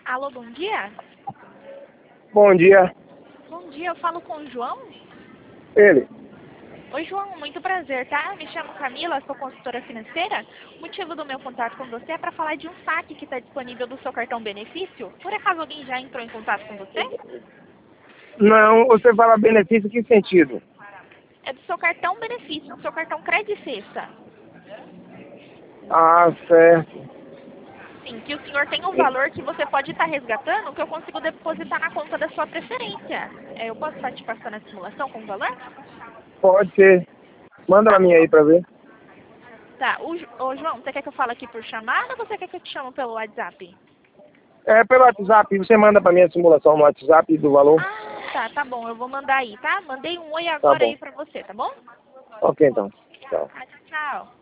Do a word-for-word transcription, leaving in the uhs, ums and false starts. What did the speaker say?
Alô, bom dia? Bom dia. Bom dia, eu falo com o João? Ele. Oi, João, muito prazer, tá? Me chamo Camila, sou consultora financeira. O motivo do meu contato com você é para falar de um saque que está disponível do seu cartão benefício. Por acaso alguém já entrou em contato com você? Não, você fala benefício em que sentido? É do seu cartão benefício, do seu cartão Credit Sexta. Ah, certo. Sim, que o senhor tem um valor que você pode estar resgatando, que eu consigo depositar na conta da sua preferência. É, eu posso estar te passando a simulação com o valor? Pode ser. Manda pra mim aí pra ver. Tá, o, Jo- ô, João, você quer que eu fale aqui por chamada ou você quer que eu te chame pelo WhatsApp? É pelo WhatsApp, você manda pra mim a simulação no WhatsApp do valor? Ah, tá, tá bom, eu vou mandar aí, tá? Mandei um oi Tá agora bom. aí pra você, tá bom? Ok então. Tchau. Ah, tchau.